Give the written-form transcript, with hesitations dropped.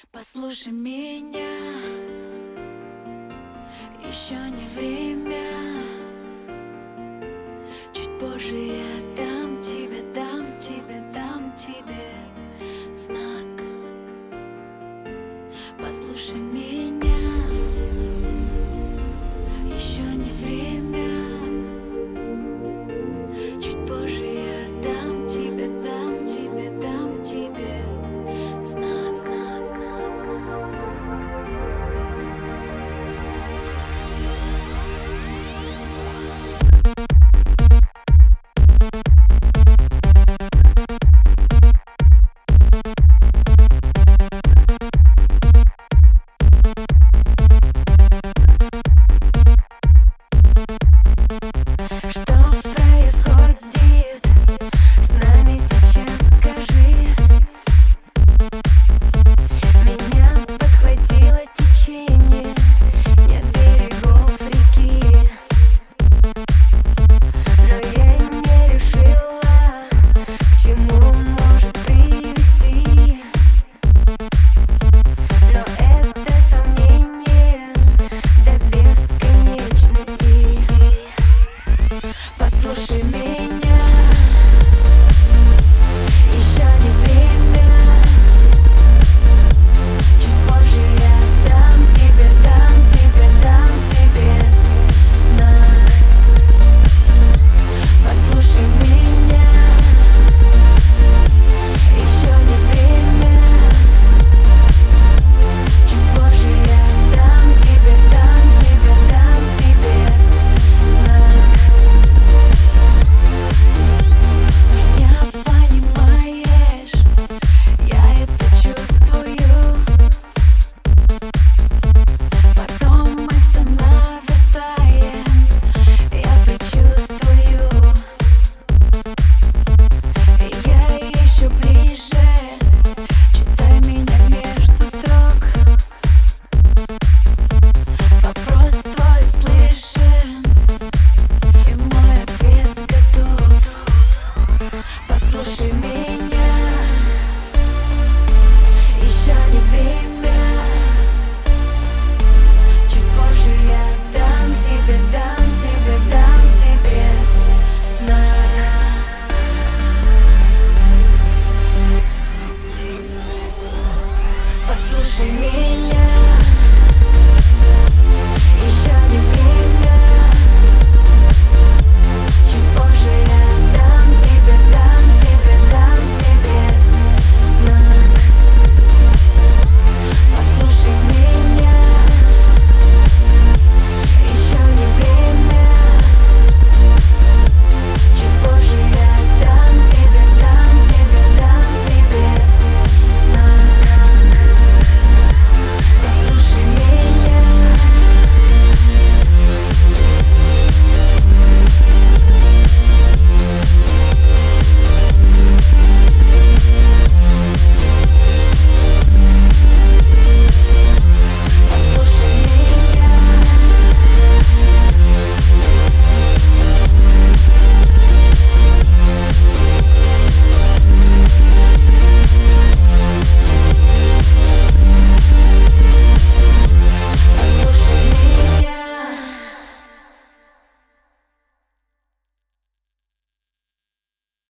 Послушай меня, еще не время. Чуть позже я дам тебе знак. Послушай меня, еще не время. Чуть позже я дам тебе знак. Послушай меня, еще не время. Чуть позже я дам тебе знак. Послушай меня, еще не время. Чуть позже я дам тебе знак. Послушай меня, еще не время. Чуть позже я дам тебе знак. Послушай меня.